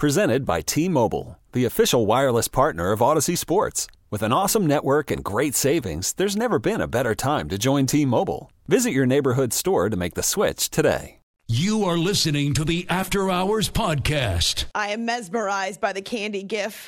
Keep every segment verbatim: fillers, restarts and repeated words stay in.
Presented by T-Mobile, the official wireless partner of Odyssey Sports. With an awesome network and great savings, there's never been a better time to join T-Mobile. Visit your neighborhood store to make the switch today. You are listening to the After Hours Podcast. I am mesmerized by the candy gif.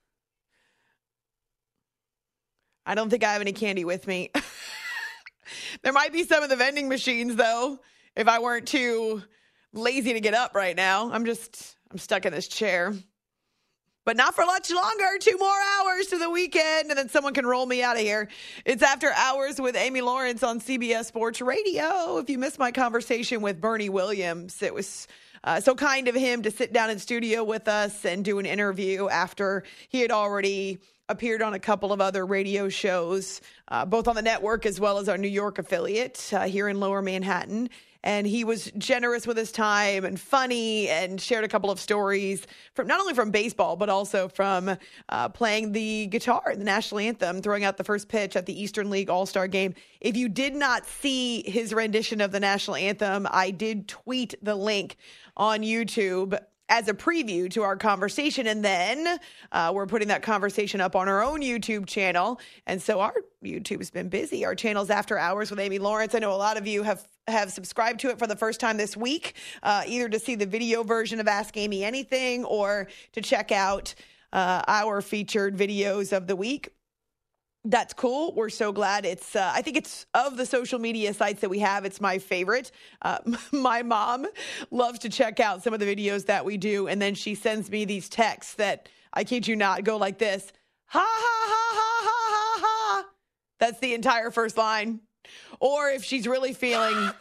I don't think I have any candy with me. There might be some of the vending machines, though, if I weren't too lazy to get up right now. I'm just, I'm stuck in this chair. But not for much longer. Two more hours to the weekend, and then someone can roll me out of here. It's After Hours with Amy Lawrence on C B S Sports Radio. If you missed my conversation with Bernie Williams, it was uh, so kind of him to sit down in studio with us and do an interview after he had already appeared on a couple of other radio shows, uh, both on the network as well as our New York affiliate uh, here in Lower Manhattan. And he was generous with his time and funny and shared a couple of stories from not only from baseball, but also from uh, playing the guitar in the national anthem, throwing out the first pitch at the Eastern League All-Star Game. If you did not see his rendition of the national anthem, I did tweet the link on YouTube as a preview to our conversation. And then uh, we're putting that conversation up on our own YouTube channel. And so our YouTube's been busy. Our channel's After Hours with Amy Lawrence. I know a lot of you have have subscribed to it for the first time this week, uh, either to see the video version of Ask Amy Anything or to check out uh, our featured videos of the week. That's cool. We're so glad. It's, uh, I think it's of the social media sites that we have, it's my favorite. Uh, my mom loves to check out some of the videos that we do. And then she sends me these texts that, I kid you not, go like this. Ha, ha, ha, ha, ha, ha, ha. That's the entire first line. Or if she's really feeling,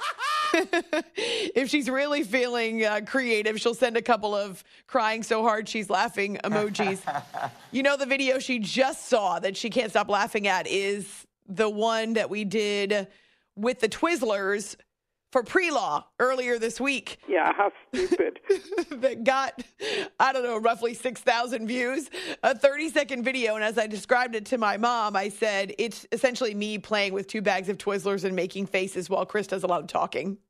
if she's really feeling uh, creative, she'll send a couple of crying so hard she's laughing emojis. You know, the video she just saw that she can't stop laughing at is the one that we did with the Twizzlers for pre-law earlier this week. Yeah, how stupid. That got, I don't know, roughly six thousand views, a thirty-second video. And as I described it to my mom, I said, it's essentially me playing with two bags of Twizzlers and making faces while Chris does a lot of talking.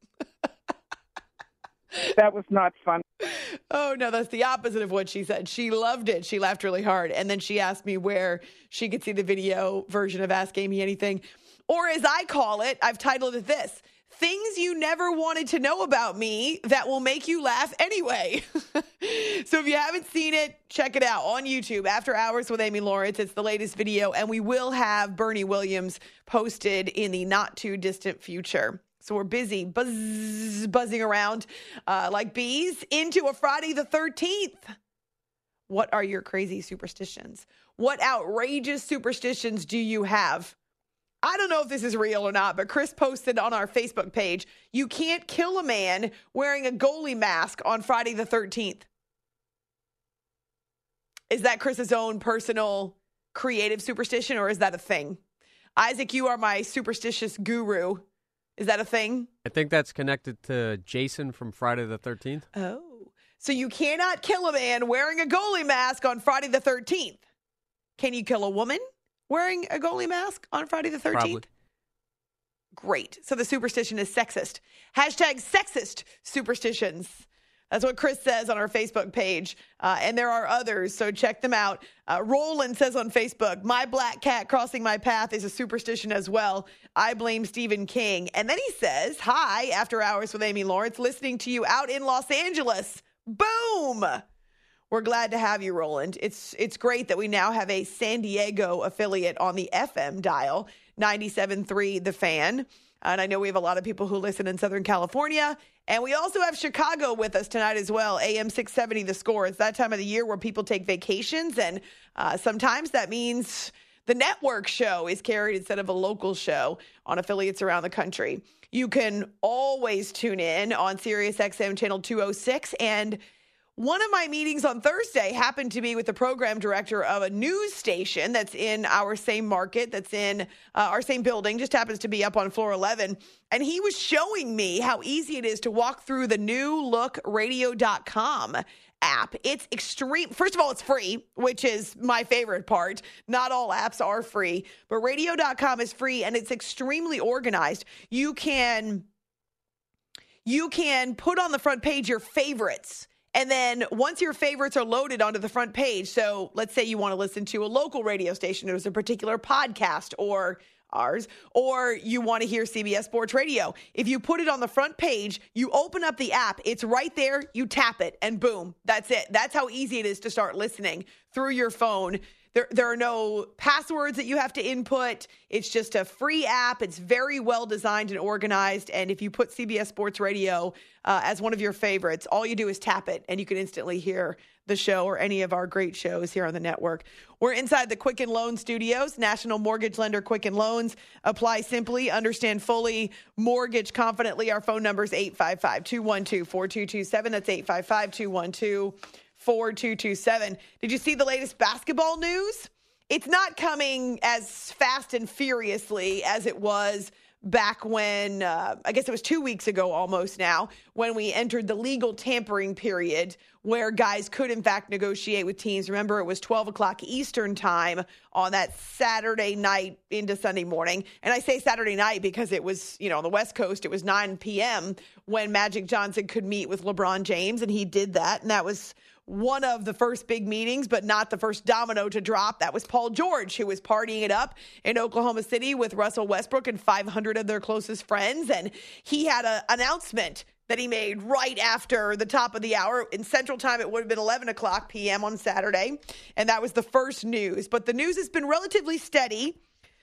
That was not fun. Oh, no, that's the opposite of what she said. She loved it. She laughed really hard. And then she asked me where she could see the video version of Ask Amy Anything. Or as I call it, I've titled it this: Things you never wanted to know about me that will make you laugh anyway. So if you haven't seen it, check it out on YouTube, After Hours with Amy Lawrence. It's the latest video, and we will have Bernie Williams posted in the not too distant future. So we're busy buzz, buzzing around uh, like bees into a Friday the thirteenth. What are your crazy superstitions? What outrageous superstitions do you have? I don't know if this is real or not, but Chris posted on our Facebook page, you can't kill a man wearing a goalie mask on Friday the thirteenth. Is that Chris's own personal creative superstition, or is that a thing? Isaac, you are my superstitious guru. Is that a thing? I think that's connected to Jason from Friday the thirteenth. Oh, so you cannot kill a man wearing a goalie mask on Friday the thirteenth. Can you kill a woman wearing a goalie mask on Friday the thirteenth? Probably. Great. So the superstition is sexist. Hashtag sexist superstitions. That's what Chris says on our Facebook page. Uh, and there are others, so check them out. Uh, Roland says on Facebook, my black cat crossing my path is a superstition as well. I blame Stephen King. And then he says, hi, After Hours with Amy Lawrence, listening to you out in Los Angeles. Boom! We're glad to have you, Roland. It's it's great that we now have a San Diego affiliate on the F M dial, ninety-seven point three The Fan. And I know we have a lot of people who listen in Southern California. And we also have Chicago with us tonight as well, A M six seventy The Score. It's that time of the year where people take vacations. And uh, sometimes that means the network show is carried instead of a local show on affiliates around the country. You can always tune in on Sirius X M channel two oh six. And one of my meetings on Thursday happened to be with the program director of a news station that's in our same market, that's in uh, our same building, just happens to be up on floor eleven. And he was showing me how easy it is to walk through the new look radio dot com app. It's extreme. First of all, it's free, which is my favorite part. Not all apps are free, but radio dot com is free and it's extremely organized. You can, you can put on the front page your favorites. And then once your favorites are loaded onto the front page, so let's say you want to listen to a local radio station, there's a particular podcast or ours, or you want to hear C B S Sports Radio. If you put it on the front page, you open up the app, it's right there, you tap it, and boom, that's it. That's how easy it is to start listening through your phone. There, there are no passwords that you have to input. It's just a free app. It's very well designed and organized. And if you put C B S Sports Radio uh, as one of your favorites, all you do is tap it, and you can instantly hear the show or any of our great shows here on the network. We're inside the Quicken Loan Studios, National Mortgage Lender Quicken Loans. Apply simply, understand fully, mortgage confidently. Our phone number is eight five five, two one two, four two two seven. That's eight five five, two one two, four two two seven. Did you see the latest basketball news? It's not coming as fast and furiously as it was back when, uh, I guess it was two weeks ago almost now, when we entered the legal tampering period where guys could, in fact, negotiate with teams. Remember, it was twelve o'clock Eastern time on that Saturday night into Sunday morning. And I say Saturday night because it was, you know, on the West Coast, it was nine p.m. when Magic Johnson could meet with LeBron James, and he did that. And that was one of the first big meetings, but not the first domino to drop. That was Paul George, who was partying it up in Oklahoma City with Russell Westbrook and five hundred of their closest friends. And he had an announcement that he made right after the top of the hour. In Central Time, it would have been eleven o'clock p.m. on Saturday. And that was the first news. But the news has been relatively steady.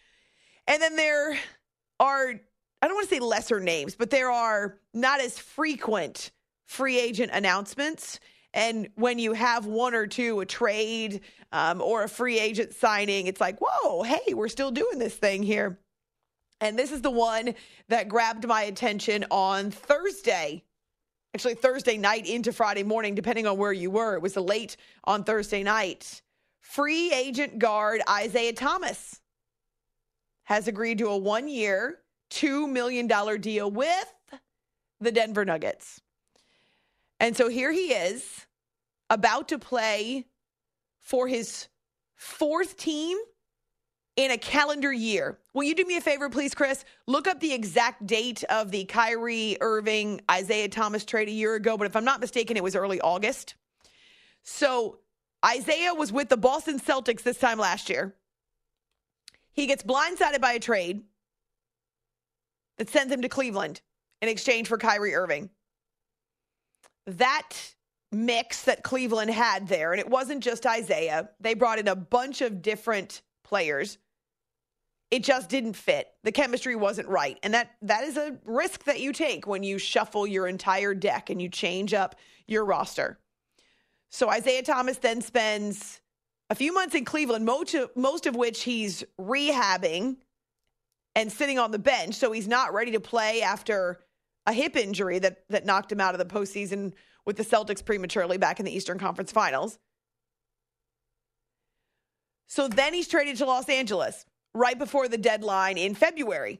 And then there are, I don't want to say lesser names, but there are not as frequent free agent announcements. And when you have one or two, a trade um, or a free agent signing, it's like, whoa, hey, we're still doing this thing here. And this is the one that grabbed my attention on Thursday, actually Thursday night into Friday morning, depending on where you were. It was late on Thursday night. Free agent guard Isaiah Thomas has agreed to a one-year, two million dollars deal with the Denver Nuggets. And so here he is, about to play for his fourth team in a calendar year. Will you do me a favor, please, Chris? Look up the exact date of the Kyrie Irving, Isaiah Thomas trade a year ago, but if I'm not mistaken, it was early August. So Isaiah was with the Boston Celtics this time last year. He gets blindsided by a trade that sends him to Cleveland in exchange for Kyrie Irving. That mix that Cleveland had there, and it wasn't just Isaiah. They brought in a bunch of different players. It just didn't fit. The chemistry wasn't right. And that that is a risk that you take when you shuffle your entire deck and you change up your roster. So Isaiah Thomas then spends a few months in Cleveland, most of, most of which he's rehabbing and sitting on the bench. So he's not ready to play after a hip injury that, that knocked him out of the postseason with the Celtics prematurely back in the Eastern Conference Finals. So then he's traded to Los Angeles right before the deadline in February.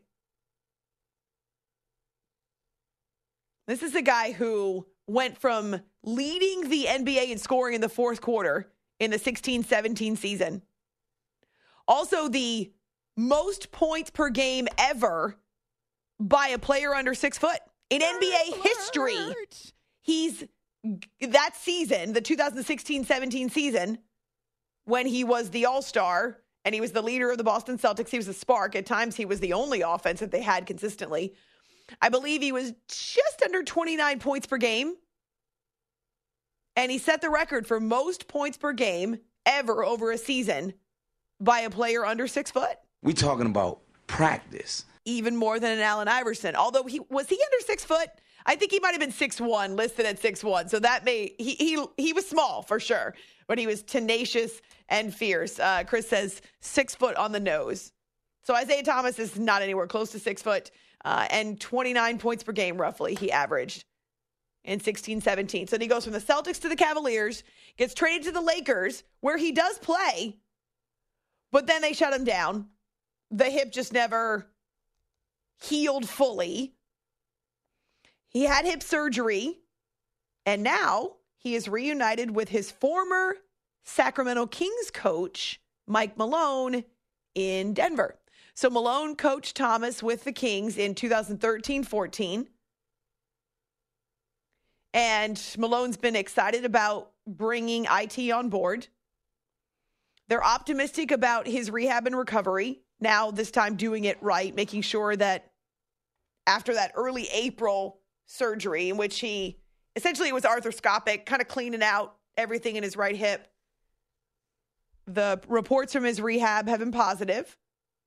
This is a guy who went from leading the N B A in scoring in the fourth quarter in the sixteen seventeen season. Also the most points per game ever by a player under six foot. In N B A history, he's that season, the two thousand sixteen seventeen season, when he was the all-star and he was the leader of the Boston Celtics, he was a spark. At times, he was the only offense that they had consistently. I believe he was just under twenty-nine points per game. And he set the record for most points per game ever over a season by a player under six foot. We talking about practice. Even more than an Allen Iverson. Although he was he under six foot? I think he might have been six one, listed at six one. So that may he he he was small for sure, but he was tenacious and fierce. Uh, Chris says six foot on the nose. So Isaiah Thomas is not anywhere close to six foot, uh, and twenty-nine points per game roughly he averaged in sixteen seventeen. So then he goes from the Celtics to the Cavaliers, gets traded to the Lakers, where he does play, but then they shut him down. The hip just never healed fully. He had hip surgery, and now he is reunited with his former Sacramento Kings coach, Mike Malone, in Denver. So Malone coached Thomas with the Kings in two thousand thirteen fourteen. And Malone's been excited about bringing I T on board. They're optimistic about his rehab and recovery. Now, this time doing it right, making sure that after that early April surgery in which he essentially it was arthroscopic, kind of cleaning out everything in his right hip. The reports from his rehab have been positive.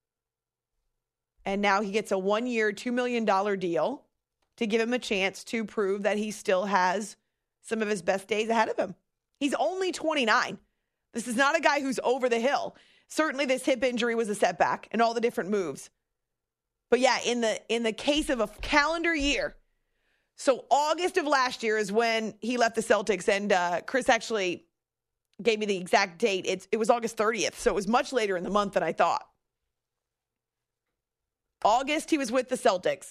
And now he gets a one-year, two million dollars deal to give him a chance to prove that he still has some of his best days ahead of him. He's only twenty-nine. This is not a guy who's over the hill. Certainly this hip injury was a setback and all the different moves. But yeah, in the in the case of a calendar year, so August of last year is when he left the Celtics, and uh, Chris actually gave me the exact date. It's, it was August thirtieth, so it was much later in the month than I thought. August, he was with the Celtics.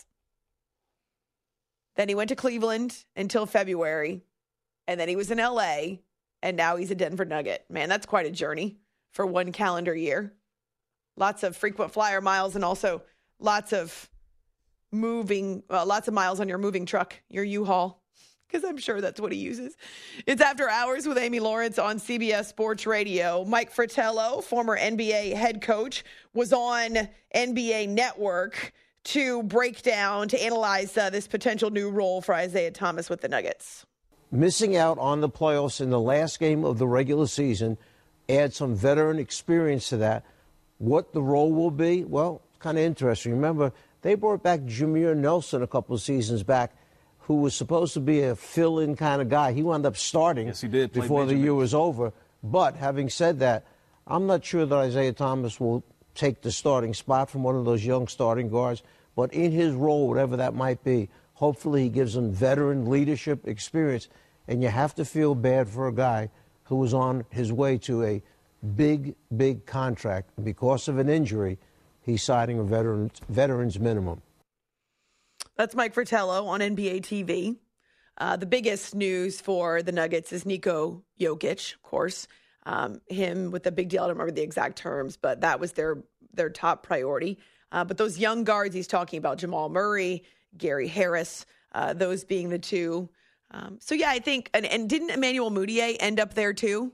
Then he went to Cleveland until February, and then he was in L A, and now he's a Denver Nugget. Man, that's quite a journey for one calendar year. Lots of frequent flyer miles and also lots of moving, uh, lots of miles on your moving truck, your U-Haul, because I'm sure that's what he uses. It's After Hours with Amy Lawrence on C B S Sports Radio. Mike Fratello, former N B A head coach, was on N B A Network to break down, to analyze uh, this potential new role for Isaiah Thomas with the Nuggets. Missing out on the playoffs in the last game of the regular season, add some veteran experience to that. What the role will be, well, it's kind of interesting. Remember, they brought back Jameer Nelson a couple of seasons back, who was supposed to be a fill-in kind of guy. He wound up starting yes, he did, before the year was over. But having said that, I'm not sure that Isaiah Thomas will take the starting spot from one of those young starting guards. But in his role, whatever that might be, hopefully he gives them veteran leadership experience. And you have to feel bad for a guy who was on his way to a big, big contract. Because of an injury, he's signing a veteran, veteran's minimum. That's Mike Fratello on N B A T V. Uh, the biggest news for the Nuggets is Niko Jokic, of course. Um, him with the big deal. I don't remember the exact terms, but that was their their top priority. Uh, but those young guards he's talking about, Jamal Murray, Gary Harris, uh, those being the two. Um, so, yeah, I think, and, and didn't Emmanuel Mudiay end up there too?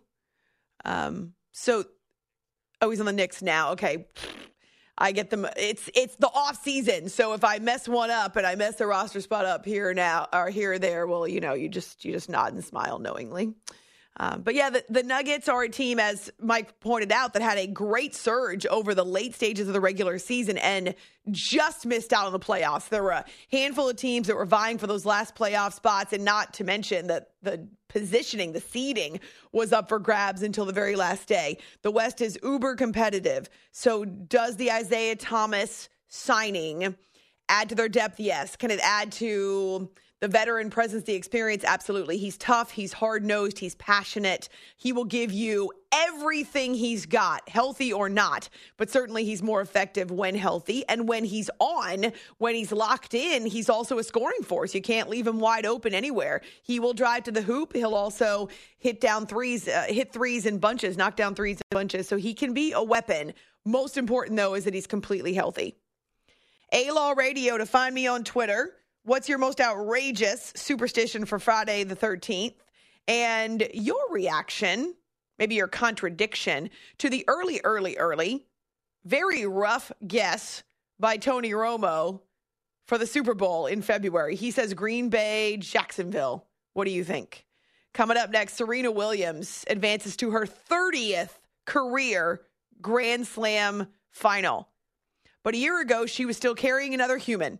Um, so, oh, he's on the Knicks now. Okay. I get them. It's it's the off season. So if I mess one up and I mess the roster spot up here or now or here or there, well, you know, you just you just nod and smile knowingly. Um, but yeah, the, the Nuggets are a team, as Mike pointed out, that had a great surge over the late stages of the regular season and just missed out on the playoffs. There were a handful of teams that were vying for those last playoff spots, and not to mention that the positioning, the seeding was up for grabs until the very last day. The West is uber competitive. So does the Isaiah Thomas signing add to their depth? Yes. Can it add to the veteran presence, the experience? Absolutely. He's tough. He's hard-nosed. He's passionate. He will give you everything he's got, healthy or not. But certainly he's more effective when healthy. And when he's on, when he's locked in, he's also a scoring force. You can't leave him wide open anywhere. He will drive to the hoop. He'll also hit down threes, uh, hit threes in bunches, knock down threes in bunches. So he can be a weapon. Most important, though, is that he's completely healthy. A-Law Radio to find me on Twitter. What's your most outrageous superstition for Friday the thirteenth? And your reaction, maybe your contradiction, to the early, early, early, very rough guess by Tony Romo for the Super Bowl in February. He says Green Bay, Jacksonville. What do you think? Coming up next, Serena Williams advances to her thirtieth career Grand Slam final. But a year ago, she was still carrying another human.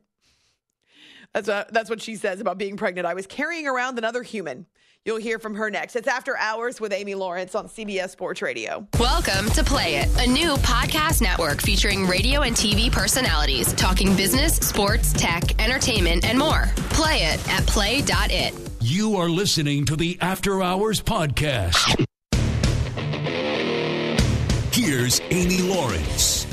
That's a, that's what she says about being pregnant. I was carrying around another human. You'll hear from her next. It's After Hours with Amy Lawrence on C B S Sports Radio. Welcome to Play It, a new podcast network featuring radio and T V personalities talking business, sports, tech, entertainment, and more. Play it at play dot it. You are listening to the After Hours podcast. Here's Amy Lawrence.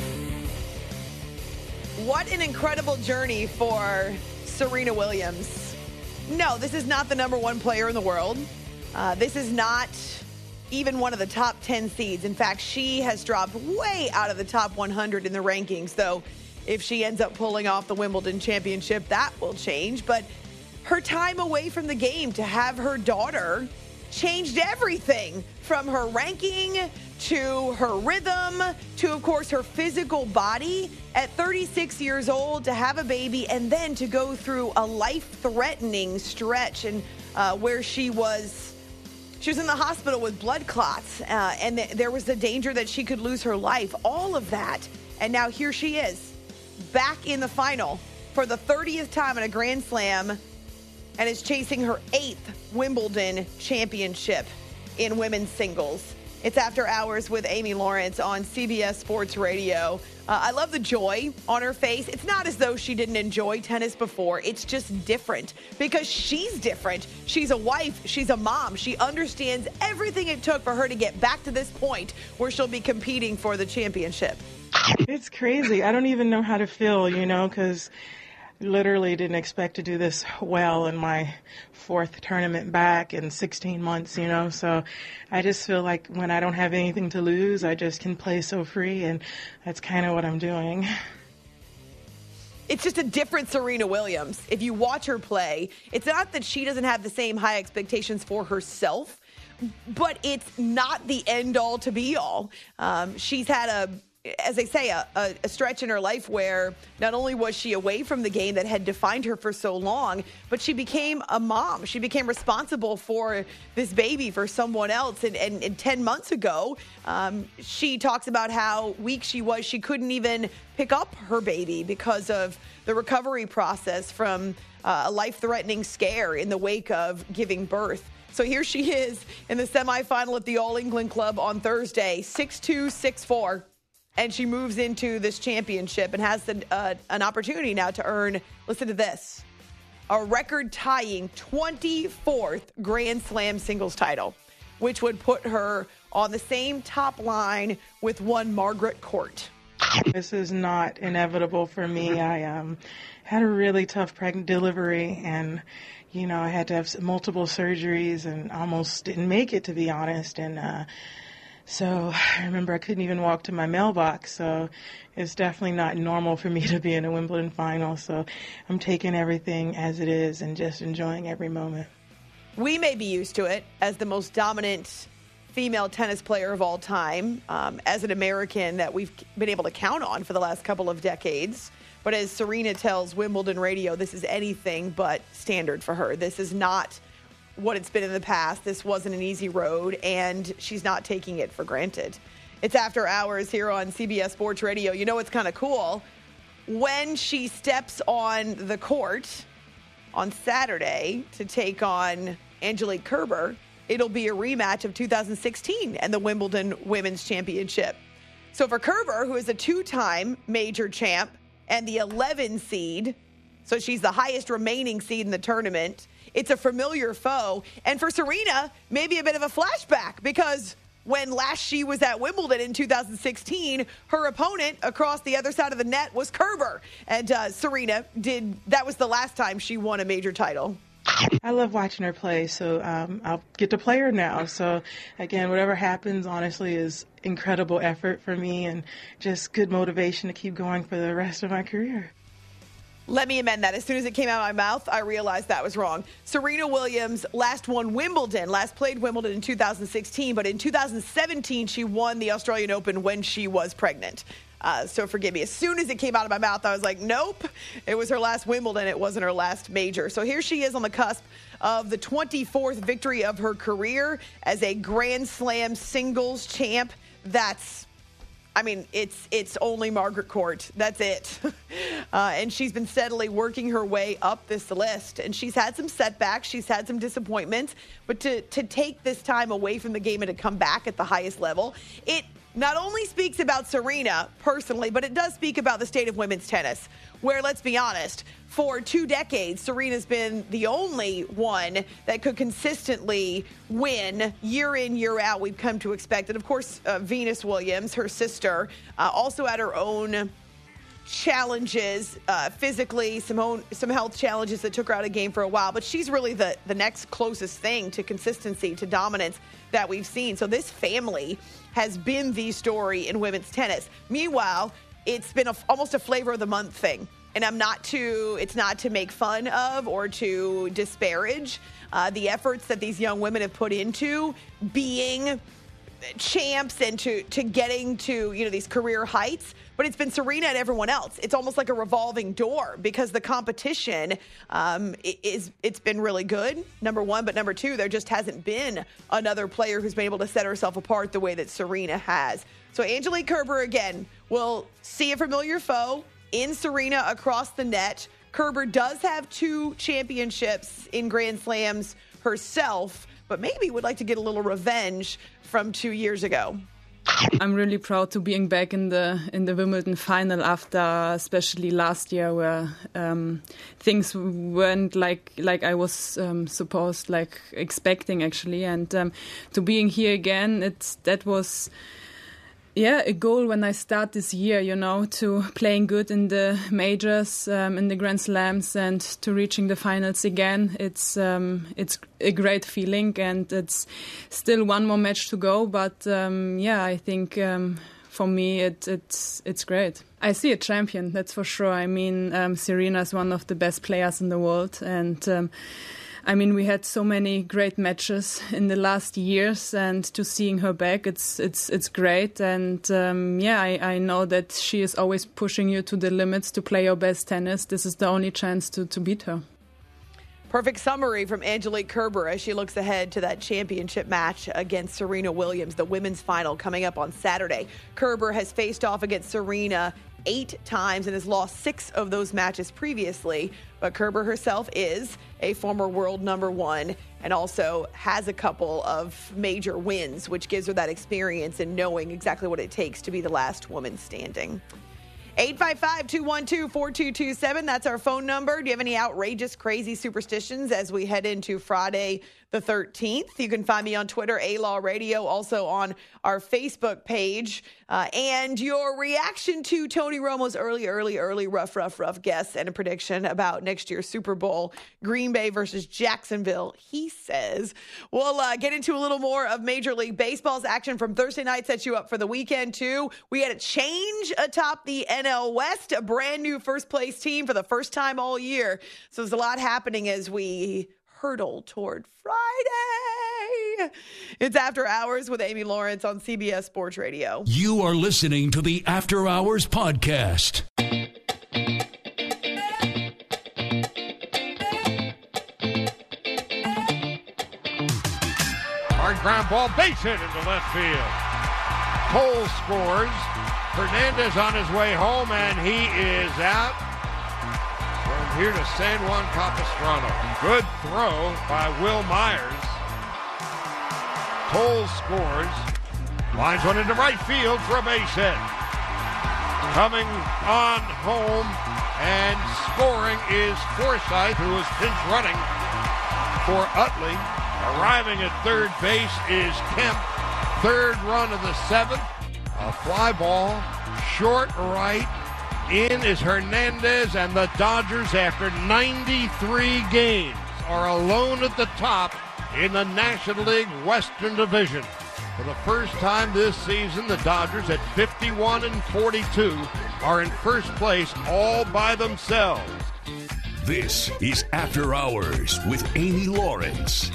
What an incredible journey for Serena Williams. No, this is not the number one player in the world. Uh, this is not even one of the top ten seeds. In fact, she has dropped way out of the top one hundred in the rankings. Though if she ends up pulling off the Wimbledon championship, that will change. But her time away from the game to have her daughter changed everything, from her ranking to her rhythm to, of course, her physical body. At thirty-six years old, to have a baby and then to go through a life-threatening stretch and uh, where she was she was in the hospital with blood clots uh, and th- there was the danger that she could lose her life. All of that, and now here she is, back in the final for the thirtieth time in a Grand Slam, and is chasing her eighth Wimbledon championship in women's singles. It's After Hours with Amy Lawrence on C B S Sports Radio. Uh, I love the joy on her face. It's not as though she didn't enjoy tennis before. It's just different because she's different. She's a wife. She's a mom. She understands everything it took for her to get back to this point where she'll be competing for the championship. It's crazy. I don't even know how to feel, you know, because literally didn't expect to do this well in my fourth tournament back in sixteen months, you know. So I just feel like when I don't have anything to lose, I just can play so free, and that's kind of what I'm doing. It's just a different Serena Williams. If you watch her play, it's not that she doesn't have the same high expectations for herself, but it's not the end all to be all. Um, she's had a as they say, a, a, a stretch in her life where not only was she away from the game that had defined her for so long, but she became a mom. She became responsible for this baby for someone else. And, and, and ten months ago, um, she talks about how weak she was. She couldn't even pick up her baby because of the recovery process from uh, a life-threatening scare in the wake of giving birth. So here she is in the semifinal at the All England Club on Thursday, six two, six four. And she moves into this championship and has the, uh, an opportunity now to earn, listen to this, a record-tying twenty-fourth Grand Slam singles title, which would put her on the same top line with one Margaret Court. This is not inevitable for me. I um, had a really tough pregnant delivery, and, you know, I had to have multiple surgeries and almost didn't make it, to be honest. And, uh, So I remember I couldn't even walk to my mailbox, so it's definitely not normal for me to be in a Wimbledon final. So I'm taking everything as it is and just enjoying every moment. We may be used to it as the most dominant female tennis player of all time, um, as an American that we've been able to count on for the last couple of decades. But as Serena tells Wimbledon Radio, this is anything but standard for her. This is not what it's been in the past. This wasn't an easy road, and she's not taking it for granted. It's After Hours here on C B S Sports Radio. You know what's kind of cool? When she steps on the court on Saturday to take on Angelique Kerber, it'll be a rematch of two thousand sixteen and the Wimbledon Women's Championship. So for Kerber, who is a two-time major champ and the eleven seed, so she's the highest remaining seed in the tournament, it's a familiar foe. And for Serena, maybe a bit of a flashback, because when last she was at Wimbledon in two thousand sixteen, her opponent across the other side of the net was Kerber. And uh, Serena did, that was the last time she won a major title. I love watching her play, so um, I'll get to play her now. So, again, whatever happens, honestly, is incredible effort for me and just good motivation to keep going for the rest of my career. Let me amend that. As soon as it came out of my mouth, I realized that was wrong. Serena Williams last won Wimbledon, last played Wimbledon in two thousand sixteen, but in two thousand seventeen, she won the Australian Open when she was pregnant. Uh, so forgive me. As soon as it came out of my mouth, I was like, nope, it was her last Wimbledon. It wasn't her last major. So here she is on the cusp of the twenty-fourth victory of her career as a Grand Slam singles champ. That's I mean, it's it's only Margaret Court. That's it. uh, and she's been steadily working her way up this list. And she's had some setbacks. She's had some disappointments. But to, to take this time away from the game and to come back at the highest level, it not only speaks about Serena personally, but it does speak about the state of women's tennis, where, let's be honest, for two decades, Serena's been the only one that could consistently win year in, year out. We've come to expect it. Of course, uh, Venus Williams, her sister, uh, also had her own challenges uh, physically, some own, some health challenges that took her out of game for a while. But she's really the, the next closest thing to consistency, to dominance that we've seen. So this family has been the story in women's tennis. Meanwhile, it's been a, almost a flavor of the month thing and I'm not to, it's not to make fun of or to disparage uh, the efforts that these young women have put into being champs and to, to getting to, you know, these career heights. But it's been Serena and everyone else. It's almost like a revolving door because the competition um, is, it's been really good, number one. But number two, there just hasn't been another player who's been able to set herself apart the way that Serena has. So Angelique Kerber, again, will see a familiar foe in Serena across the net. Kerber does have two championships in Grand Slams herself, but maybe would like to get a little revenge from two years ago. I'm really proud to being back in the in the Wimbledon final after, especially last year, where um, things weren't like like I was um, supposed, like expecting actually, and um, to being here again, it's that was. Yeah, a goal when I start this year, you know, to playing good in the majors, um, in the Grand Slams, and to reaching the finals again. It's um, it's a great feeling, and it's still one more match to go. But um, yeah, I think um, for me, it, it's it's great. I see a champion, that's for sure. I mean, um, Serena is one of the best players in the world, and. Um, I mean, we had so many great matches in the last years, and to seeing her back, it's it's it's great. And um, yeah, I, I know that she is always pushing you to the limits to play your best tennis. This is the only chance to, to beat her. Perfect summary from Angelique Kerber as she looks ahead to that championship match against Serena Williams, the women's final coming up on Saturday. Kerber has faced off against Serena eight times and has lost six of those matches previously. But Kerber herself is a former world number one and also has a couple of major wins, which gives her that experience in knowing exactly what it takes to be the last woman standing. eight five five, two one two, four two two seven. That's our phone number. Do you have any outrageous, crazy superstitions as we head into Friday the thirteenth? You can find me on Twitter, A-Law Radio, also on our Facebook page. Uh, and your reaction to Tony Romo's early, early, early, rough, rough, rough guess and a prediction about next year's Super Bowl, Green Bay versus Jacksonville. He says we'll uh, get into a little more of Major League Baseball's action from Thursday night, sets you up for the weekend, too. We had a change atop the N L West, a brand new first-place team for the first time all year. So there's a lot happening as we hurdle toward Friday. It's After Hours with Amy Lawrence on C B S Sports Radio. You are listening to the After Hours podcast. Hard ground ball, base hit into left field. Cole scores. Hernandez on his way home, and he is out. From here to San Juan Capistrano. Good throw by Will Myers. Cole scores. Lines one into right field for a base hit. Coming on home and scoring is Forsythe, who is pinch running for Utley. Arriving at third base is Kemp. Third run of the seventh. A fly ball, short right. In is Hernandez, and the Dodgers, after ninety-three games, are alone at the top in the National League Western Division. For the first time this season, the Dodgers at fifty-one and forty-two are in first place all by themselves. This is After Hours with Amy Lawrence.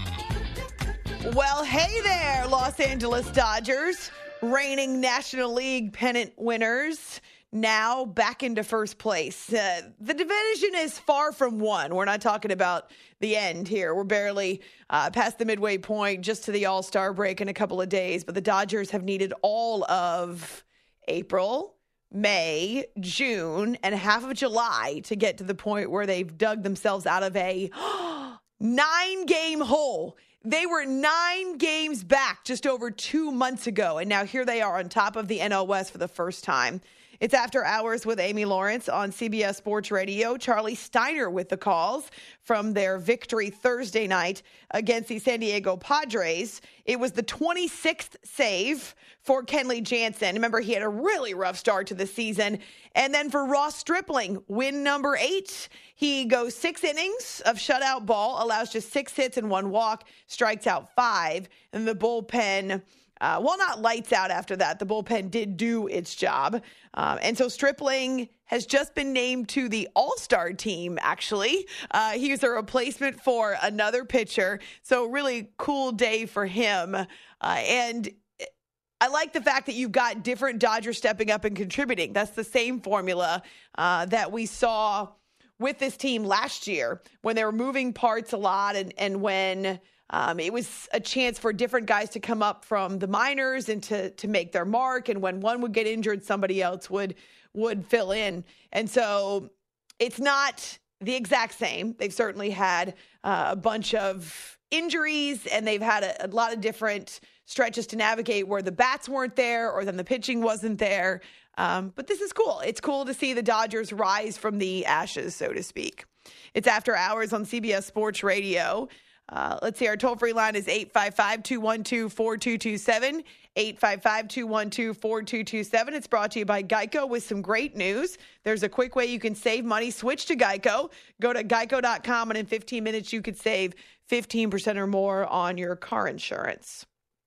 Well, hey there, Los Angeles Dodgers, reigning National League pennant winners. Now back into first place. Uh, the division is far from won. We're not talking about the end here. We're barely uh, past the midway point, just to the All-Star break in a couple of days. But the Dodgers have needed all of April, May, June, and half of July to get to the point where they've dug themselves out of a nine-game hole. They were nine games back just over two months ago, and now here they are on top of the N L West for the first time. It's After Hours with Amy Lawrence on C B S Sports Radio. Charlie Steiner with the calls from their victory Thursday night against the San Diego Padres. It was the twenty-sixth save for Kenley Jansen. Remember, he had a really rough start to the season. And then for Ross Stripling, win number eight. He goes six innings of shutout ball, allows just six hits and one walk, strikes out five. And the bullpen uh, well, not lights out after that. The bullpen did do its job. Um, and so Stripling has just been named to the All-Star team, actually. Uh, he's a replacement for another pitcher. So really cool day for him. Uh, and I like the fact that you've got different Dodgers stepping up and contributing. That's the same formula uh, that we saw with this team last year when they were moving parts a lot and, and when um, it was a chance for different guys to come up from the minors and to, to make their mark. And when one would get injured, somebody else would would fill in. And so it's not the exact same. They've certainly had uh, a bunch of injuries and they've had a, a lot of different stretches to navigate where the bats weren't there or then the pitching wasn't there. Um, but this is cool. It's cool to see the Dodgers rise from the ashes, so to speak. It's After Hours on C B S Sports Radio. Uh, let's see, our toll-free line is eight five five, two one two, four two two seven, eight five five, two one two, four two two seven. It's brought to you by Geico with some great news. There's a quick way you can save money. Switch to Geico. Go to geico dot com, and in fifteen minutes, you could save fifteen percent or more on your car insurance.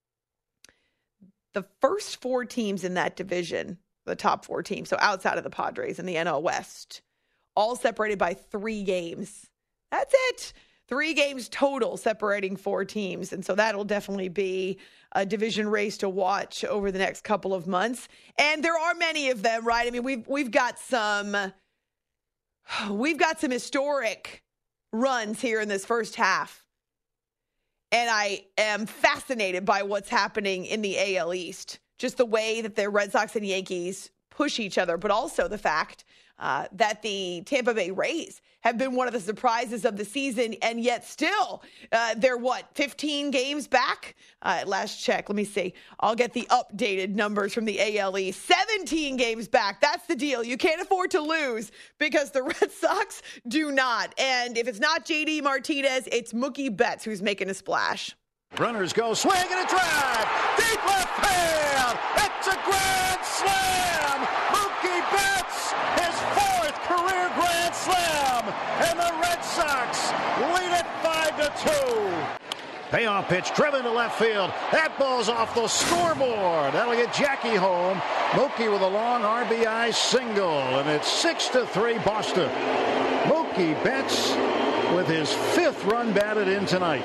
The first four teams in that division, the top four teams, so outside of the Padres in the N L West, all separated by three games. That's it. Three games total separating four teams. And so that'll definitely be a division race to watch over the next couple of months. And there are many of them, right? I mean, we've we've got some we've got some historic runs here in this first half. And I am fascinated by what's happening in the A L East. Just the way that the Red Sox and Yankees push each other, but also the fact uh, that the Tampa Bay Rays have been one of the surprises of the season, and yet still, uh, they're what, fifteen games back? Uh, last check, let me see. I'll get the updated numbers from the A L East. seventeen games back. That's the deal. You can't afford to lose because the Red Sox do not. And if it's not J D Martinez, it's Mookie Betts who's making a splash. Runners go swing and a drive. Deep left field. It's a grand slam. Mookie Betts, his fourth career grand slam. And the Red Sox lead it five to two. Payoff pitch driven to left field. That ball's off the scoreboard. That'll get Jackie home. Mookie with a long R B I single. And it's six to three Boston. Mookie Betts with his fifth run batted in tonight.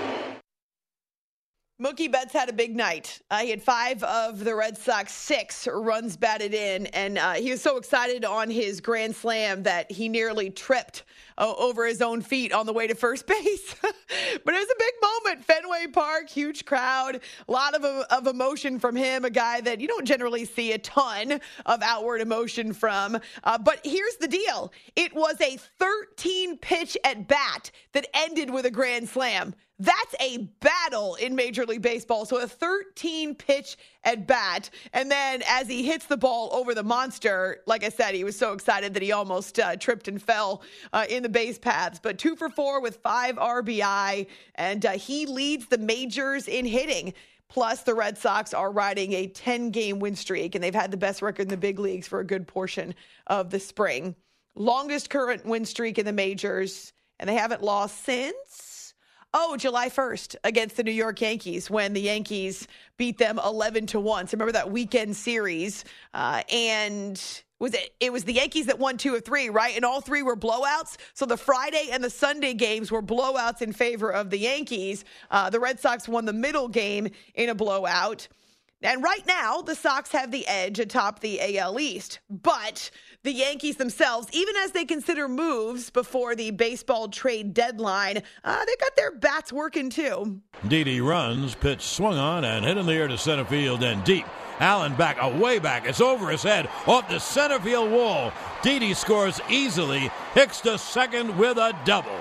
Mookie Betts had a big night. Uh, he had five of the Red Sox six runs batted in, and uh, he was so excited on his grand slam that he nearly tripped uh, over his own feet on the way to first base. But it was a big moment. Fenway Park, huge crowd, a lot of, of emotion from him, a guy that you don't generally see a ton of outward emotion from. Uh, but here's the deal. It was a thirteen-pitch at bat that ended with a grand slam. That's a battle in Major League Baseball. So a thirteen-pitch at bat. And then as he hits the ball over the monster, like I said, he was so excited that he almost uh, tripped and fell uh, in the base paths. But two for four with five R B I. And uh, he leads the majors in hitting. Plus, the Red Sox are riding a ten-game win streak. And they've had the best record in the big leagues for a good portion of the spring. Longest current win streak in the majors. And they haven't lost since... Oh, July first against the New York Yankees when the Yankees beat them eleven to one. So remember that weekend series. Uh, and was it, it was the Yankees that won two of three, right? And all three were blowouts. So the Friday and the Sunday games were blowouts in favor of the Yankees. Uh, the Red Sox won the middle game in a blowout. And right now, the Sox have the edge atop the A L East. But the Yankees themselves, even as they consider moves before the baseball trade deadline, uh, they got their bats working too. Didi runs, pitch swung on and hit in the air to center field and deep. Allen back, away back. It's over his head, off the center field wall. Didi scores easily. Hicks to second with a double.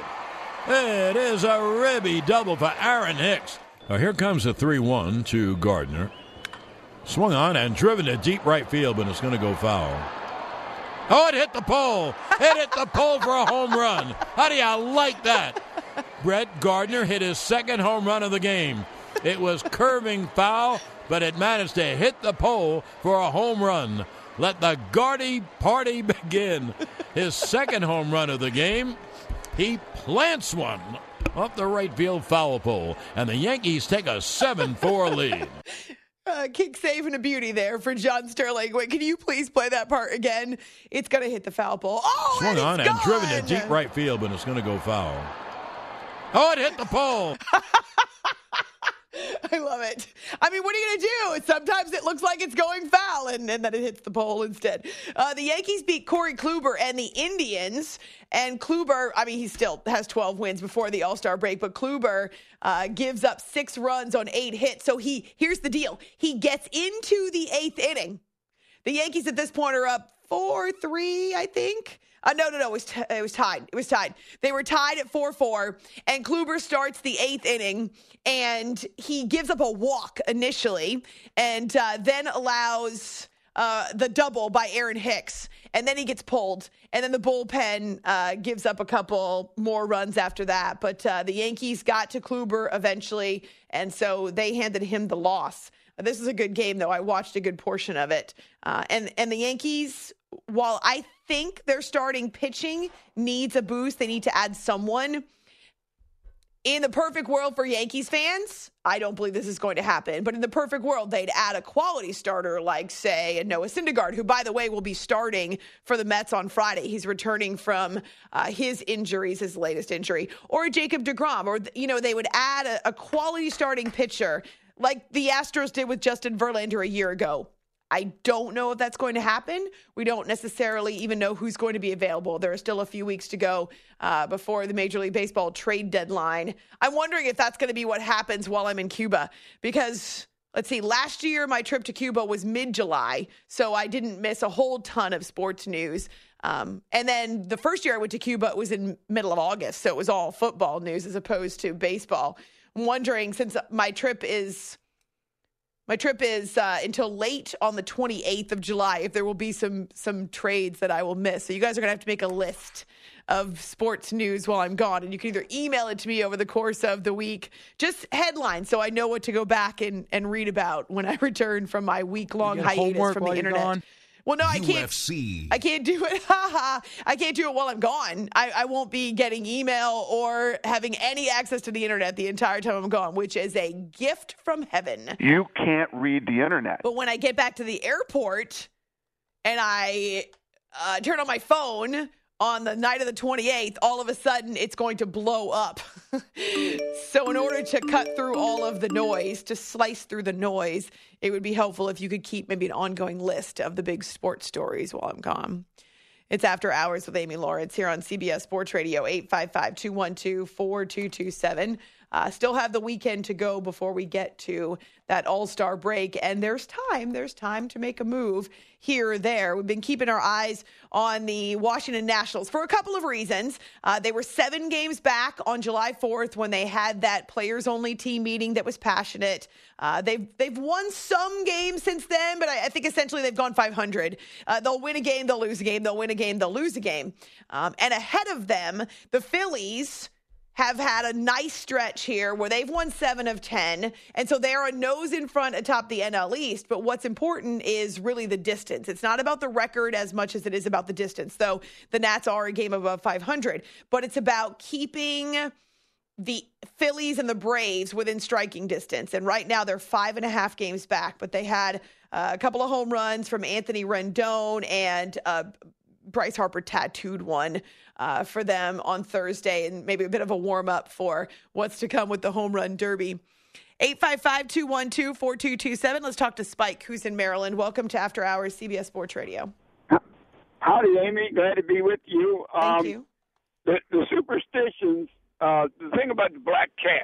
It is a ribby double for Aaron Hicks. Now here comes a three one to Gardner. Swung on and driven to deep right field, but it's going to go foul. Oh, it hit the pole. It hit the pole for a home run. How do you like that? Brett Gardner hit his second home run of the game. It was curving foul, but it managed to hit the pole for a home run. Let the Gardy party begin. His second home run of the game, he plants one off the right field foul pole, and the Yankees take a seven four lead. uh, kick save and a beauty there for John Sterling. Wait, can you please play that part again? It's going to hit the foul pole. Oh, Swung and on it's and gone. driven to deep right field, but it's going to go foul. Oh, it hit the pole. I love it. I mean, what are you going to do? Sometimes it looks like it's going foul, and, and then it hits the pole instead. Uh, the Yankees beat Corey Kluber and the Indians. And Kluber, I mean, he still has twelve wins before the All-Star break, but Kluber uh, gives up six runs on eight hits. So he, here's the deal. He gets into the eighth inning. The Yankees at this point are up four three, I think. Uh, no, no, no. It was, t- it was tied. It was tied. They were tied at four four, and Kluber starts the eighth inning, and he gives up a walk initially, and uh, then allows uh, the double by Aaron Hicks, and then he gets pulled, and then the bullpen uh, gives up a couple more runs after that. But uh, the Yankees got to Kluber eventually, and so they handed him the loss. This is a good game, though. I watched a good portion of it. Uh, and, and the Yankees, while I think their starting pitching needs a boost, they need to add someone. In the perfect world for Yankees fans, I don't believe this is going to happen. But in the perfect world, they'd add a quality starter like, say, a Noah Syndergaard, who, by the way, will be starting for the Mets on Friday. He's returning from uh, his injuries, his latest injury. Or a Jacob deGrom. Or, you know, they would add a, a quality starting pitcher like the Astros did with Justin Verlander a year ago. I don't know if that's going to happen. We don't necessarily even know who's going to be available. There are still a few weeks to go uh, before the Major League Baseball trade deadline. I'm wondering if that's going to be what happens while I'm in Cuba because, let's see, last year my trip to Cuba was mid-July, so I didn't miss a whole ton of sports news. Um, and then the first year I went to Cuba, it was in middle of August, so it was all football news as opposed to baseball. I'm wondering, since my trip is... My trip is uh, until late on the twenty-eighth of July, if there will be some some trades that I will miss. So you guys are going to have to make a list of sports news while I'm gone. And you can either email it to me over the course of the week, just headlines, so I know what to go back and, and read about when I return from my week-long hiatus from the internet. Gone? Well, no, I U can't. F C. I can't do it. I can't do it while I'm gone. I, I won't be getting email or having any access to the internet the entire time I'm gone, which is a gift from heaven. You can't read the internet. But when I get back to the airport and I uh, turn on my phone on the night of the twenty-eighth, all of a sudden it's going to blow up. So in order to cut through all of the noise, to slice through the noise, it would be helpful if you could keep maybe an ongoing list of the big sports stories while I'm gone. It's After Hours with Amy Lawrence here on C B S Sports Radio, eight five five, two one two, four two two seven. Uh, still have the weekend to go before we get to that all-star break. And there's time. There's time to make a move here or there. We've been keeping our eyes on the Washington Nationals for a couple of reasons. Uh, they were seven games back on July fourth when they had that players-only team meeting that was passionate. Uh, they've they've won some games since then, but I, I think essentially they've gone five hundred. Uh, they'll win a game, they'll lose a game. They'll win a game, they'll lose a game. Um, and ahead of them, the Phillies have had a nice stretch here where they've won seven of ten. And so they're a nose in front atop the N L East. But what's important is really the distance. It's not about the record as much as it is about the distance, though the Nats are a game above five hundred. But it's about keeping the Phillies and the Braves within striking distance. And right now they're five and a half games back. But they had uh, a couple of home runs from Anthony Rendon, and uh, Bryce Harper tattooed one uh, for them on Thursday, and maybe a bit of a warm-up for what's to come with the home run derby. eight five five, two one two, four two two seven. Let's talk to Spike, who's in Maryland. Welcome to After Hours, C B S Sports Radio. Howdy, Amy. Glad to be with you. Thank um, you. The, the superstitions, uh, the thing about the black cat,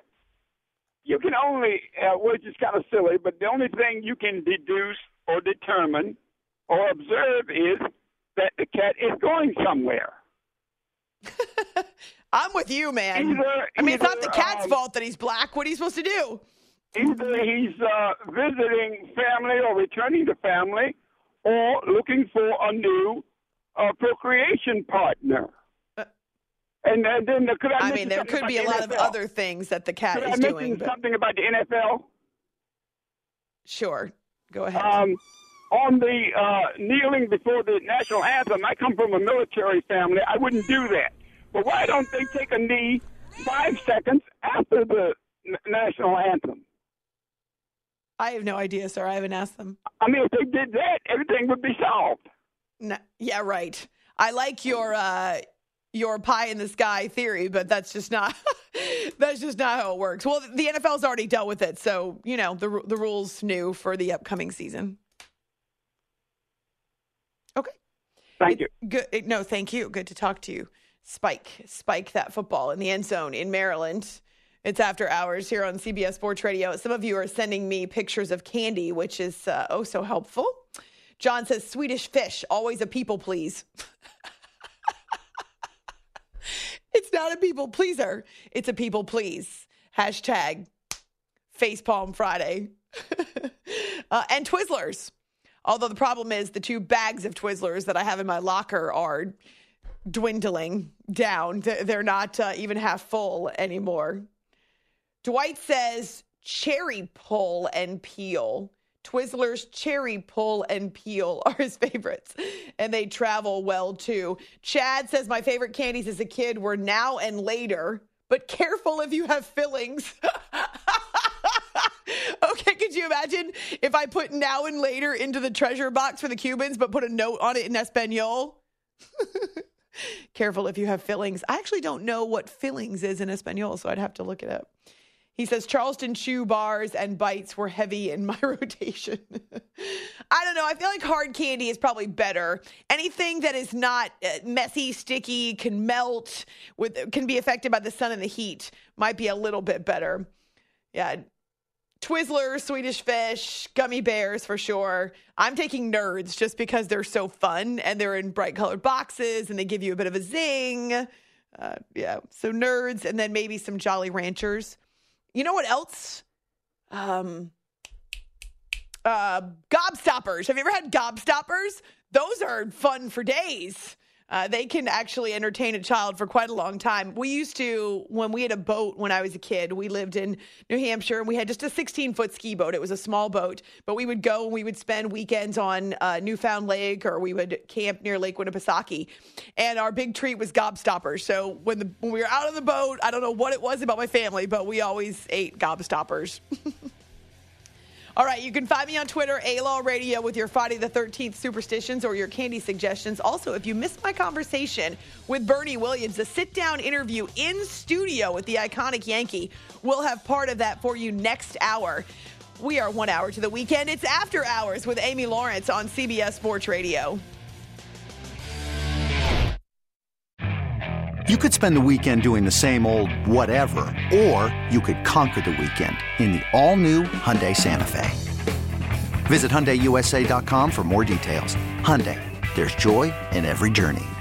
you can only, uh, which is kind of silly, but the only thing you can deduce or determine or observe is that the cat is going somewhere. I'm with you, man. Either, I mean, it's either, not the cat's um, fault that he's black. What are you supposed to do? Either he's uh, visiting family or returning to family or looking for a new uh, procreation partner. Uh, and, and then could I, I mean, there could be a lot of other things that the cat could is I mention doing. But something about the N F L? sure. Go ahead. Um, on the uh, kneeling before the national anthem, I come from a military family. I wouldn't do that. But why don't they take a knee five seconds after the n- national anthem? I have no idea, sir. I haven't asked them. I mean, if they did that, everything would be solved. No, yeah, right. I like your uh, your pie in the sky theory, but that's just not that's just not how it works. Well, the N F L's already dealt with it, so you know the the rules new for the upcoming season. Okay. Thank you. Good. No, thank you. Good to talk to you. Spike, spike that football in the end zone in Maryland. It's after hours here on C B S Sports Radio. Some of you are sending me pictures of candy, which is uh, oh so helpful. John says, Swedish fish, always a people please. It's not a people pleaser. It's a people please. Hashtag Facepalm Friday. uh, and Twizzlers. Although the problem is the two bags of Twizzlers that I have in my locker are dwindling down. They're not uh, even half full anymore. Dwight says cherry pull and peel. Twizzlers cherry pull and peel are his favorites, and they travel well too. Chad says my favorite candies as a kid were Now and Later, but careful if you have fillings. Okay, could you imagine if I put Now and Later into the treasure box for the Cubans, but put a note on it in Espanol? Careful if you have fillings. I actually don't know what fillings is in Espanol, so I'd have to look it up. He says Charleston Chew bars and bites were heavy in my rotation. I don't know. I feel like hard candy is probably better. Anything that is not messy, sticky, can melt, with can be affected by the sun and the heat might be a little bit better. Yeah. Twizzlers, Swedish fish, gummy bears for sure. I'm taking Nerds just because they're so fun and they're in bright colored boxes and they give you a bit of a zing. Uh, yeah. So Nerds and then maybe some Jolly Ranchers. You know what else? Um, uh, Gobstoppers. Have you ever had Gobstoppers? Those are fun for days. Uh, they can actually entertain a child for quite a long time. We used to, when we had a boat when I was a kid, we lived in New Hampshire, and we had just a sixteen-foot ski boat. It was a small boat, but we would go and we would spend weekends on uh, Newfound Lake, or we would camp near Lake Winnipesaukee, and our big treat was Gobstoppers. So when, the, when we were out on the boat, I don't know what it was about my family, but we always ate Gobstoppers. All right, you can find me on Twitter, A-Law Radio, with your Friday the thirteenth superstitions or your candy suggestions. Also, if you missed my conversation with Bernie Williams, a sit-down interview in studio with the iconic Yankee, we'll have part of that for you next hour. We are one hour to the weekend. It's After Hours with Amy Lawrence on C B S Sports Radio. You could spend the weekend doing the same old whatever, or you could conquer the weekend in the all-new Hyundai Santa Fe. Visit Hyundai U S A dot com for more details. Hyundai, there's joy in every journey.